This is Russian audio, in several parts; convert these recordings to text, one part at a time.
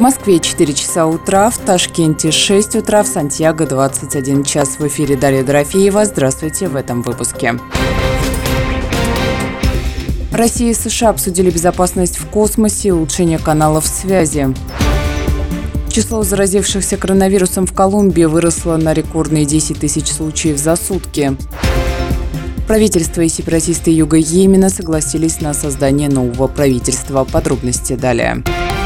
Москве 4 часа утра, в Ташкенте 6 утра, в Сантьяго 21 час. В эфире Дарья Дорофеева. Здравствуйте в этом выпуске. Россия и США обсудили безопасность в космосе и улучшение каналов связи. Число заразившихся коронавирусом в Колумбии выросло на рекордные 10 тысяч случаев за сутки. Правительство и сепаратисты Юга Йемена согласились на создание нового правительства. Подробности далее.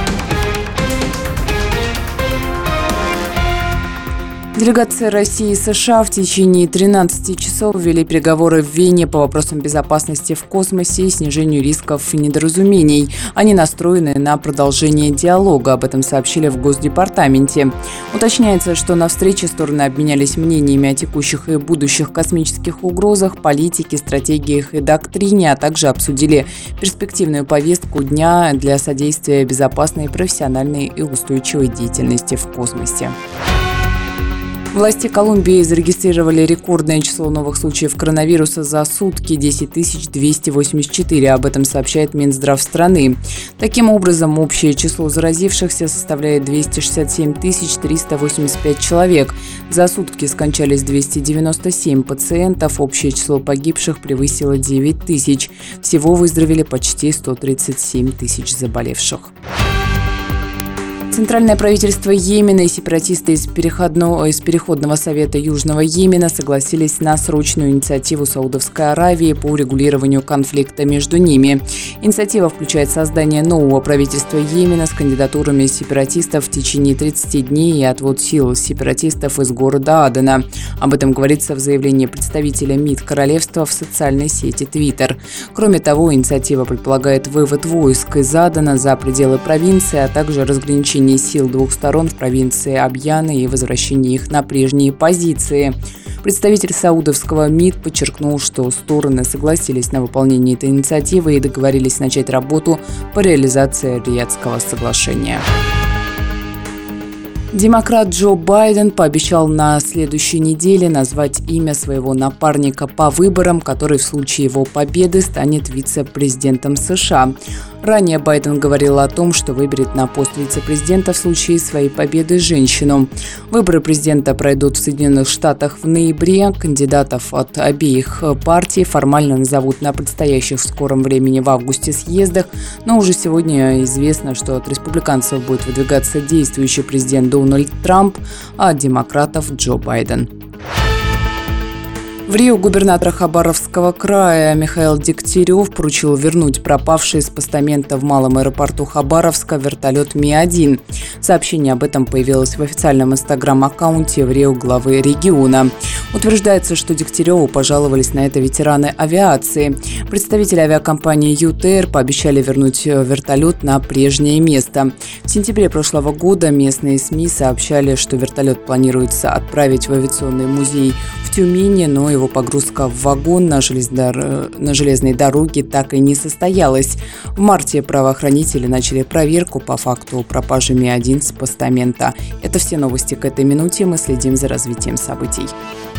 Делегация России и США в течение 13 часов вели переговоры в Вене по вопросам безопасности в космосе и снижению рисков и недоразумений. Они настроены на продолжение диалога, об этом сообщили в Госдепартаменте. Уточняется, что на встрече стороны обменялись мнениями о текущих и будущих космических угрозах, политике, стратегиях и доктрине, а также обсудили перспективную повестку дня для содействия безопасной, профессиональной и устойчивой деятельности в космосе. Власти Колумбии зарегистрировали рекордное число новых случаев коронавируса за сутки – 10 284. Об этом сообщает Минздрав страны. Таким образом, общее число заразившихся составляет 267 385 человек. За сутки скончались 297 пациентов. Общее число погибших превысило 9 тысяч. Всего выздоровели почти 137 тысяч заболевших. Центральное правительство Йемена и сепаратисты из Переходного совета Южного Йемена согласились на срочную инициативу Саудовской Аравии по урегулированию конфликта между ними. Инициатива включает создание нового правительства Йемена с кандидатурами сепаратистов в течение 30 дней и отвод сил сепаратистов из города Адена. Об этом говорится в заявлении представителя МИД королевства в социальной сети Twitter. Кроме того, инициатива предполагает вывод войск из Адена за пределы провинции, а также разграничение сил двух сторон в провинции Абьяны и возвращение их на прежние позиции. Представитель саудовского МИД подчеркнул, что стороны согласились на выполнение этой инициативы и договорились начать работу по реализации Риядского соглашения. Демократ Джо Байден пообещал на следующей неделе назвать имя своего напарника по выборам, который в случае его победы станет вице-президентом США. Ранее Байден говорил о том, что выберет на пост вице-президента в случае своей победы женщину. Выборы президента пройдут в Соединенных Штатах в ноябре. Кандидатов от обеих партий формально назовут на предстоящих в скором времени в августе съездах, но уже сегодня известно, что от республиканцев будет выдвигаться действующий президент Дональд Трамп, а от демократов Джо Байден. В Рио губернатор Хабаровского края Михаил Дегтярев поручил вернуть пропавший с постамента в малом аэропорту Хабаровска вертолет Ми-1. Сообщение об этом появилось в официальном инстаграм-аккаунте в Рио главы региона. Утверждается, что Дегтяреву пожаловались на это ветераны авиации. Представители авиакомпании ЮТР пообещали вернуть вертолет на прежнее место. В сентябре прошлого года местные СМИ сообщали, что вертолет планируется отправить в авиационный музей в Тюмени, но его погрузка в вагон на железной дороге так и не состоялась. В марте правоохранители начали проверку по факту пропажи Ми-1 с постамента. Это все новости к этой минуте. Мы следим за развитием событий.